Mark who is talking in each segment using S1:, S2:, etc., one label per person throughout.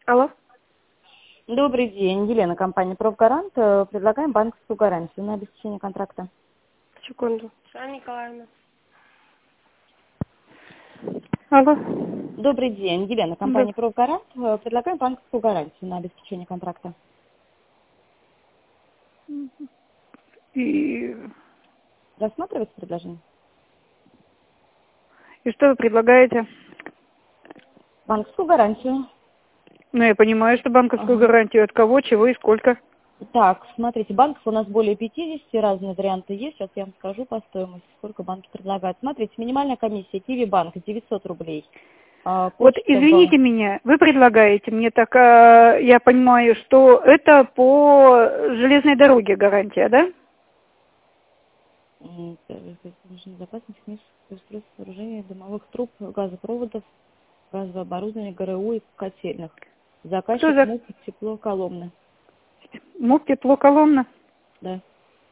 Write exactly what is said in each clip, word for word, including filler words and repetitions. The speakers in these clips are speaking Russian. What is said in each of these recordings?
S1: Алло.
S2: Добрый день, Елена, компания «Профгарант». Э, Предлагаем банковскую гарантию на обеспечение контракта.
S1: Секунду. Анна Николаевна. Алло.
S2: Добрый день, Елена,
S1: Да.
S2: компания «Профгарант». Э, Предлагаем банковскую гарантию на обеспечение контракта.
S1: И,
S2: Рассматривается предложение?
S1: и что вы предлагаете?
S2: Банковскую гарантию.
S1: Ну, я понимаю, что банковскую
S2: Ага.
S1: гарантию от кого, чего и сколько.
S2: Так, смотрите, банков у нас более пятидесяти, разные варианты есть. Сейчас я вам скажу по стоимости, сколько банки предлагают. Смотрите, минимальная комиссия Киви банк девятьсот рублей. А,
S1: Вот
S2: почта банк.
S1: извините меня, вы предлагаете мне так, а, я понимаю, что это по железной дороге гарантия, да?
S2: М, Безопасность технических устройств, вооружения, дымовых труб, газопроводов, газовое оборудование, ГРУ и котельных.
S1: Кто
S2: Заказчик
S1: за
S2: МУП тепло Коломны.
S1: МУП тепло Коломна?
S2: Да.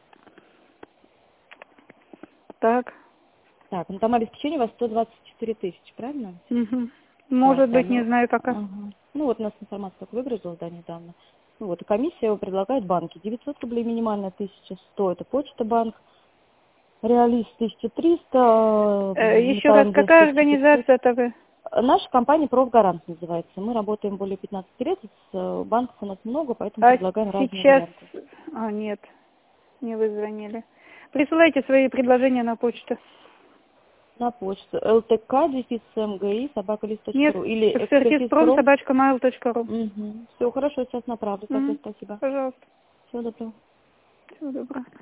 S1: Так.
S2: Так, ну там обеспечение у вас сто двадцать четыре тысячи, правильно?
S1: Угу.
S2: Так,
S1: Может
S2: да,
S1: быть, не
S2: ну,
S1: знаю пока.
S2: ага. Ну вот у нас информация так выгрузила, да, недавно. Ну вот, и комиссия его предлагает банки. девятьсот рублей минимальная, тысяча сто, это почта банк. Реалист тысяча триста,
S1: Э, еще раз,
S2: Металлинвест
S1: какая
S2: тысяча пятьсот.
S1: организация-то вы?
S2: Наша компания «Профгарант» называется. Мы работаем более пятнадцати лет, с банков у нас много, поэтому
S1: А
S2: предлагаем разные
S1: сейчас...
S2: варианты.
S1: А, нет, не вы звонили. Присылайте свои предложения на почту.
S2: На почту ЛТК, дефис МГИ, собака лист точка
S1: Нет,
S2: ру или
S1: экспертизпром,
S2: экспертизпром.
S1: собачка mail точка ру.
S2: Угу. Все хорошо, сейчас направлю. Тогда
S1: Мгм.
S2: спасибо.
S1: Пожалуйста.
S2: Всего доброго.
S1: Всего доброго.